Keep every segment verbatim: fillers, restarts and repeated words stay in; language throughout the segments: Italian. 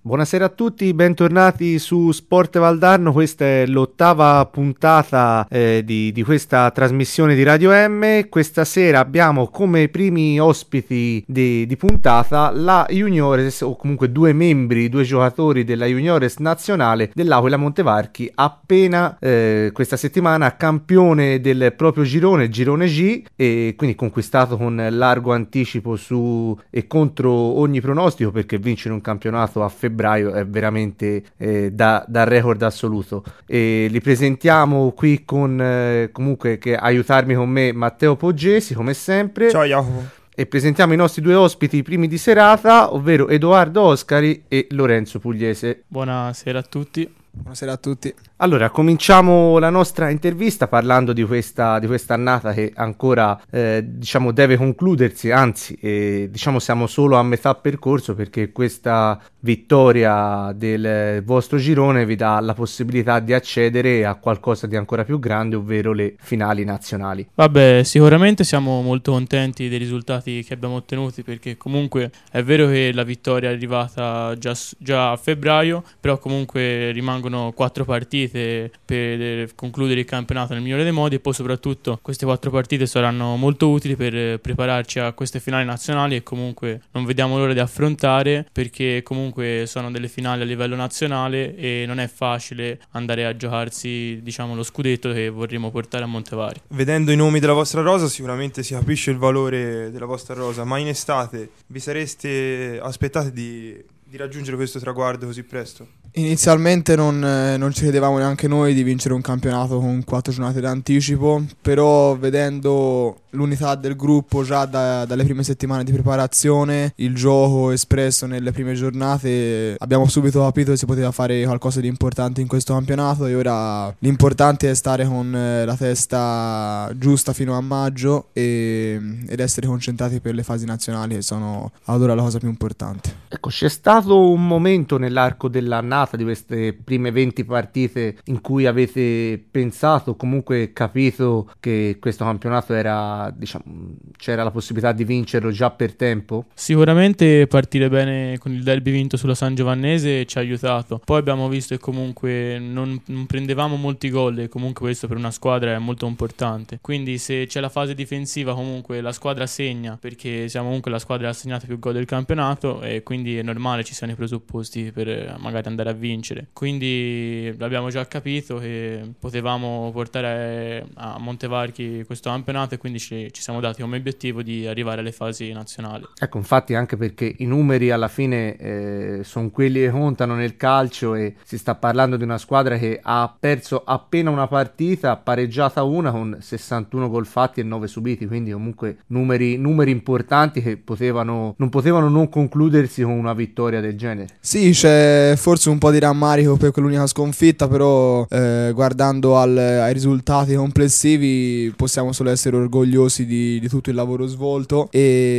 Buonasera a tutti, bentornati su Sport Valdarno. Questa è l'ottava puntata eh, di, di questa trasmissione di Radio M. Questa sera abbiamo come primi ospiti di, di puntata la Juniores, o comunque due membri, due giocatori della Juniores nazionale dell'Aquila Montevarchi, appena eh, questa settimana campione del proprio girone, girone G, e quindi conquistato con largo anticipo su e contro ogni pronostico, perché vincere un campionato a febbraio è veramente eh, da, da record assoluto. E li presentiamo qui con eh, comunque che aiutarmi con me Matteo Poggesi, come sempre. Ciao Jacopo. E presentiamo i nostri due ospiti primi di serata, ovvero Edoardo Oscari e Lorenzo Pugliese. Buonasera a tutti. Buonasera a tutti. Allora, cominciamo la nostra intervista parlando di questa, di questa annata che ancora eh, diciamo deve concludersi, anzi eh, diciamo siamo solo a metà percorso, perché questa vittoria del vostro girone vi dà la possibilità di accedere a qualcosa di ancora più grande, ovvero le finali nazionali. Vabbè, sicuramente siamo molto contenti dei risultati che abbiamo ottenuti, perché comunque è vero che la vittoria è arrivata già, già a febbraio, però comunque rimangono quattro partite per concludere il campionato nel migliore dei modi, e poi soprattutto queste quattro partite saranno molto utili per prepararci a queste finali nazionali, e comunque non vediamo l'ora di affrontare, perché comunque sono delle finali a livello nazionale e non è facile andare a giocarsi, diciamo, lo scudetto che vorremmo portare a Montevarchi. Vedendo i nomi della vostra rosa sicuramente si capisce il valore della vostra rosa, ma in estate vi sareste aspettati di di raggiungere questo traguardo così presto? Inizialmente non, eh, non ci credevamo neanche noi di vincere un campionato con quattro giornate d'anticipo, però vedendo l'unità del gruppo già da, dalle prime settimane di preparazione, il gioco espresso nelle prime giornate, abbiamo subito capito che si poteva fare qualcosa di importante in questo campionato, e ora l'importante è stare con eh, la testa giusta fino a maggio e, ed essere concentrati per le fasi nazionali, che sono ad ora la cosa più importante. Ecco, c'è stato un momento nell'arco dell'annata, di queste prime venti partite, in cui avete pensato, comunque capito, che questo campionato era, diciamo, c'era la possibilità di vincerlo già per tempo? Sicuramente partire bene con il derby vinto sulla San Giovannese ci ha aiutato. Poi abbiamo visto che comunque non, non prendevamo molti gol, e comunque questo per una squadra è molto importante. Quindi se c'è la fase difensiva, comunque la squadra segna, perché siamo comunque la squadra che ha segnato più gol del campionato, e quindi è normale ci siano i presupposti per magari andare a vincere. Quindi l'abbiamo già capito che potevamo portare a Montevarchi questo campionato, e quindi ci, ci siamo dati come obiettivo di arrivare alle fasi nazionali. Ecco, infatti, anche perché i numeri alla fine eh, sono quelli che contano nel calcio, e si sta parlando di una squadra che ha perso appena una partita, pareggiata una, con sessantuno gol fatti e nove subiti, quindi comunque numeri, numeri importanti che potevano non potevano non concludersi con una vittoria del genere. Sì, c'è forse un po' di rammarico per quell'unica sconfitta, però eh, guardando al, ai risultati complessivi possiamo solo essere orgogliosi di, di tutto il lavoro svolto,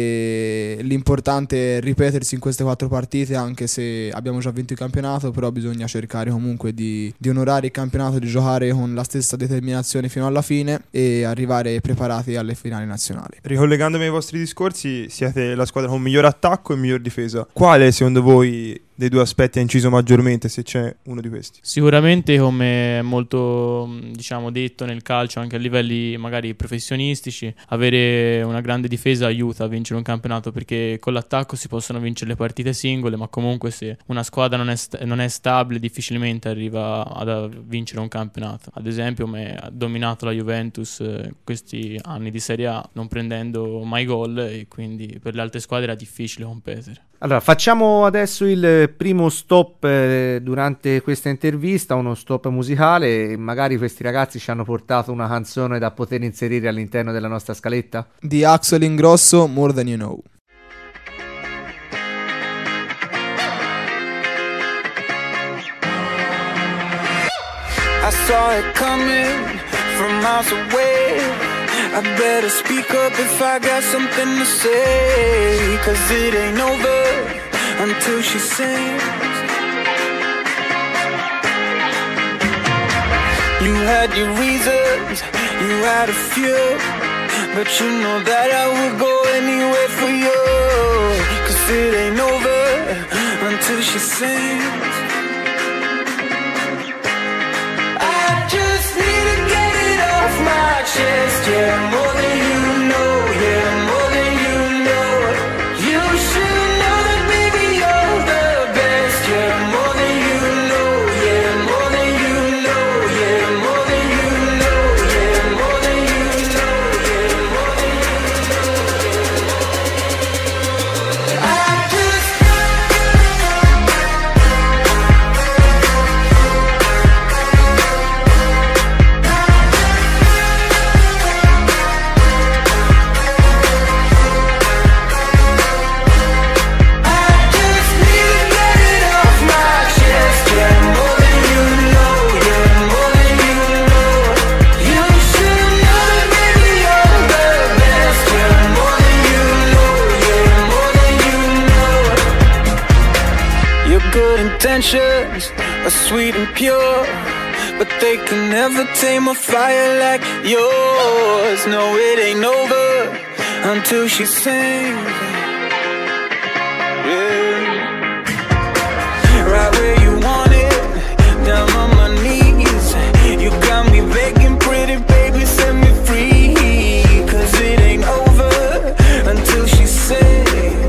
e l'importante è ripetersi in queste quattro partite, anche se abbiamo già vinto il campionato, però bisogna cercare comunque di, di onorare il campionato, di giocare con la stessa determinazione fino alla fine e arrivare preparati alle finali nazionali. Ricollegandomi ai vostri discorsi, siete la squadra con miglior attacco e miglior difesa. Quale secondo voi dei due aspetti ha inciso maggiormente, se c'è uno di questi? Sicuramente, come è molto, diciamo, detto nel calcio anche a livelli magari professionistici, avere una grande difesa aiuta a vincere un campionato, perché con l'attacco si possono vincere le partite singole, ma comunque se una squadra non è, st- non è stabile difficilmente arriva ad a vincere un campionato. Ad esempio, come ha dominato la Juventus eh, questi anni di Serie A non prendendo mai gol, e quindi per le altre squadre era difficile competere. Allora, facciamo adesso il primo stop eh, durante questa intervista, uno stop musicale. Magari questi ragazzi ci hanno portato una canzone da poter inserire all'interno della nostra scaletta. Di Axel Ingrosso, More Than You Know. I saw it coming from miles away. I better speak up if I got something to say, 'cause it ain't over until she sings. You had your reasons, you had a few, but you know that I would go anywhere for you, 'cause it ain't over until until she sings. I just need to get it off my chest, yeah, more than you know, yeah, more than you know. You should know that baby you're the best, yeah, more than you know, yeah, more than you know, yeah, more than you know, yeah, more than you know, yeah, more than you know. I just intentions are sweet and pure, but they can never tame a fire like yours. No, it ain't over until she sings. Yeah. Right where you want it, down on my knees. You got me begging, pretty baby, set me free. Cause it ain't over until she sings.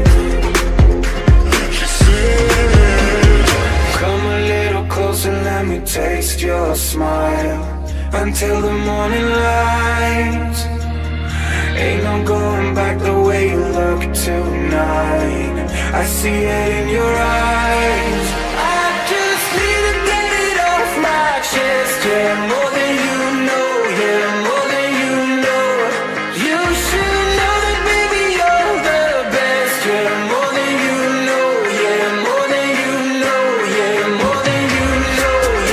And let me taste your smile until the morning light. Ain't no going back the way you look tonight. I see it in your eyes. I just need to get it off my chest, yeah, more than you know, yeah, more than you know. You should know that baby you're the best, yeah, more than you know, yeah, more than you know, yeah, more than you know.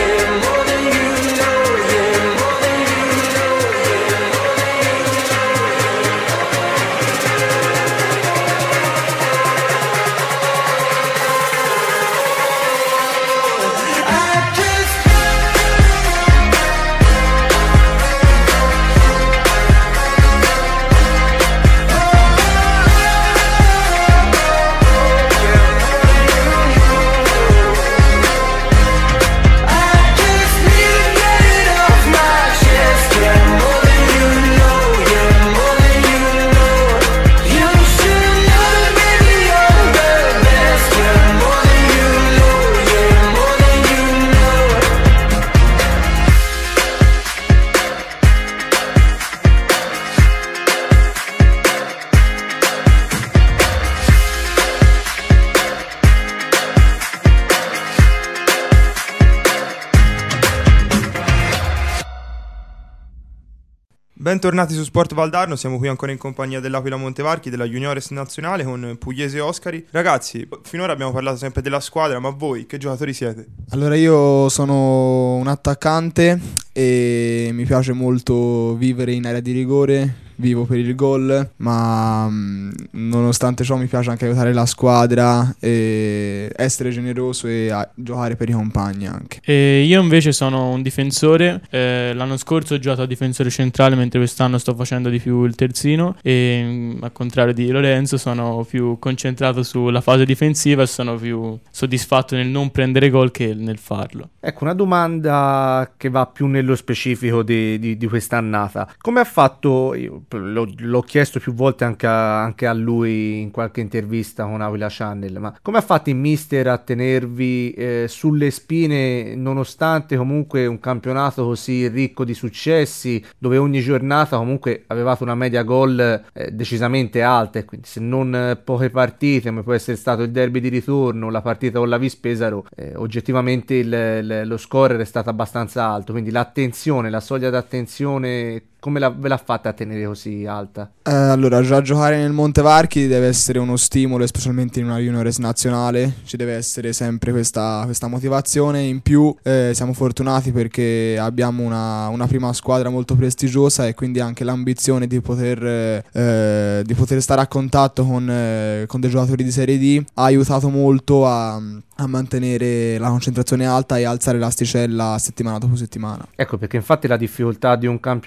Bentornati su Sport Valdarno, siamo qui ancora in compagnia dell'Aquila Montevarchi, della Juniores Nazionale con Pugliese e Oscari. Ragazzi, finora abbiamo parlato sempre della squadra, ma voi che giocatori siete? Allora, io sono un attaccante e mi piace molto vivere in area di rigore. Vivo per il gol, ma mh, nonostante ciò mi piace anche aiutare la squadra e essere generoso e a, giocare per i compagni anche. E io invece sono un difensore, eh, l'anno scorso ho giocato a difensore centrale, mentre quest'anno sto facendo di più il terzino e mh, al contrario di Lorenzo sono più concentrato sulla fase difensiva e sono più soddisfatto nel non prendere gol che nel farlo. Ecco, una domanda che va più nello specifico di, di, di quest'annata. Come ha fatto... Io, L'ho, l'ho chiesto più volte anche a, anche a lui in qualche intervista con Aquila Channel, ma come ha fatto il mister a tenervi eh, sulle spine nonostante comunque un campionato così ricco di successi, dove ogni giornata comunque avevate una media gol eh, decisamente alta, e quindi se non eh, poche partite come può essere stato il derby di ritorno, la partita con la Vispesaro, eh, oggettivamente il, il, lo scorer è stato abbastanza alto, quindi l'attenzione, la soglia d'attenzione come la, ve l'ha fatta a tenere così alta? Eh, allora, già giocare nel Montevarchi deve essere uno stimolo, specialmente in una juniores nazionale. Ci deve essere sempre questa, questa motivazione. In più eh, siamo fortunati perché abbiamo una, una prima squadra molto prestigiosa e quindi anche l'ambizione di poter, eh, di poter stare a contatto con, eh, con dei giocatori di Serie D ha aiutato molto a, a mantenere la concentrazione alta e alzare l'asticella settimana dopo settimana. Ecco perché infatti la difficoltà di un campionato juniores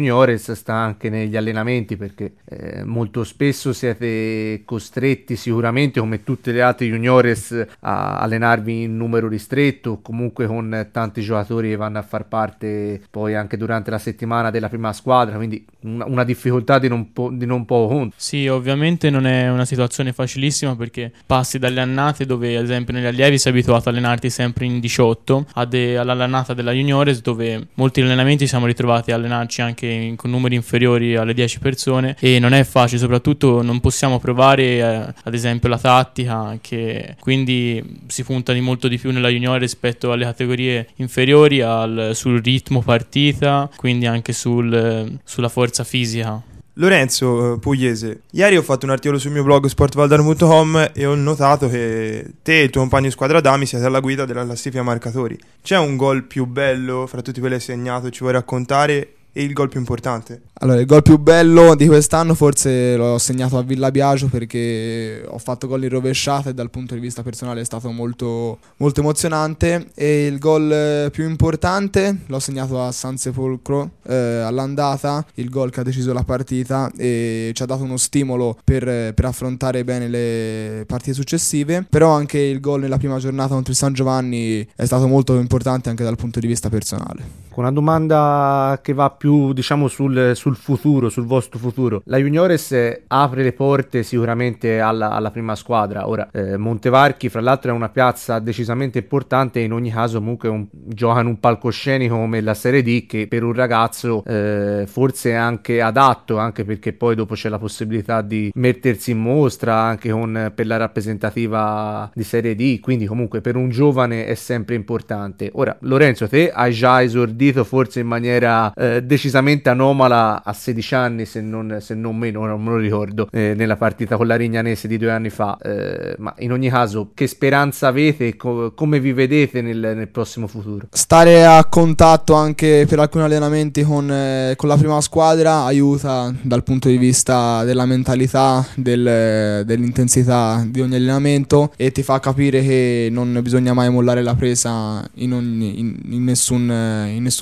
Juniores sta anche negli allenamenti, perché eh, molto spesso siete costretti sicuramente, come tutte le altre Juniores, a allenarvi in numero ristretto, comunque con tanti giocatori che vanno a far parte poi anche durante la settimana della prima squadra, quindi una, una difficoltà di non, po- di non poco conto. Sì, ovviamente non è una situazione facilissima, perché passi dalle annate dove ad esempio negli allievi sei abituato a allenarti sempre in diciotto a de- all'annata della Juniores, dove molti allenamenti siamo ritrovati a allenarci anche in- con numeri inferiori alle dieci persone, e non è facile, soprattutto non possiamo provare eh, ad esempio la tattica, che quindi si punta di molto di più nella Juniores rispetto alle categorie inferiori al, sul ritmo partita, quindi anche sul, sulla forza fisica. Lorenzo eh, Pugliese, ieri ho fatto un articolo sul mio blog sportvaldano punto com e ho notato che te e il tuo compagno di squadra Adami siete alla guida della classifica marcatori. C'è un gol più bello fra tutti quelli che hai segnato, ci vuoi raccontare, e il gol più importante? Allora, il gol più bello di quest'anno forse l'ho segnato a Villa Biagio, perché ho fatto gol in rovesciata e dal punto di vista personale è stato molto, molto emozionante. E il gol più importante l'ho segnato a San Sepolcro eh, all'andata, il gol che ha deciso la partita e ci ha dato uno stimolo per, per affrontare bene le partite successive. Però anche il gol nella prima giornata contro il San Giovanni è stato molto importante anche dal punto di vista personale. Una domanda che va più, diciamo, sul, sul futuro, sul vostro futuro. La Juniores apre le porte sicuramente alla, alla prima squadra. Ora, eh, Montevarchi, fra l'altro, è una piazza decisamente importante, e in ogni caso comunque un, gioca in un palcoscenico come la Serie D, che per un ragazzo eh, forse è anche adatto, anche perché poi dopo c'è la possibilità di mettersi in mostra anche con, per la rappresentativa di Serie D, quindi comunque per un giovane è sempre importante. Ora, Lorenzo, te hai già esordito forse in maniera eh, decisamente anomala a sedici anni, se non, se non meno, non me lo ricordo, eh, nella partita con la Rignanese di due anni fa, eh, ma in ogni caso che speranza avete e co- come vi vedete nel, nel prossimo futuro? Stare a contatto anche per alcuni allenamenti con, eh, con la prima squadra aiuta dal punto di vista della mentalità, del, dell'intensità di ogni allenamento, e ti fa capire che non bisogna mai mollare la presa in, ogni, in, in nessun in nessun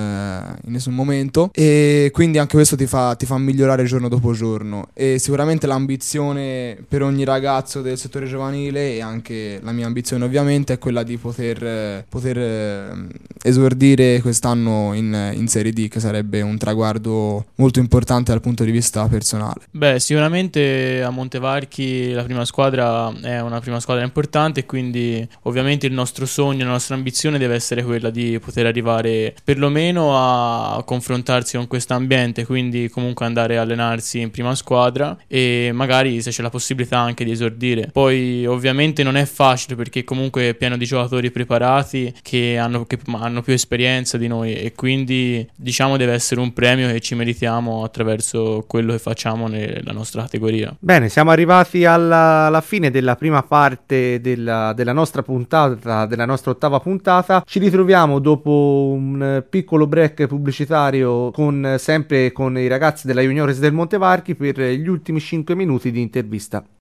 in nessun momento, e quindi anche questo ti fa, ti fa migliorare giorno dopo giorno. E sicuramente l'ambizione per ogni ragazzo del settore giovanile, e anche la mia ambizione ovviamente, è quella di poter, poter esordire quest'anno in, in Serie D, che sarebbe un traguardo molto importante dal punto di vista personale. Beh, sicuramente a Montevarchi la prima squadra è una prima squadra importante, quindi ovviamente il nostro sogno, la nostra ambizione deve essere quella di poter arrivare perlomeno a confrontarsi con questo ambiente, quindi comunque andare a allenarsi in prima squadra e magari, se c'è la possibilità, anche di esordire. Poi ovviamente non è facile, perché comunque è pieno di giocatori preparati che hanno, che hanno più esperienza di noi, e quindi diciamo deve essere un premio che ci meritiamo attraverso quello che facciamo nella nostra categoria. Bene, siamo arrivati alla, alla fine della prima parte della, della nostra puntata, della nostra ottava puntata. Ci ritroviamo dopo un piccolo break pubblicitario con sempre con i ragazzi della Juniores del Montevarchi per gli ultimi cinque minuti di intervista.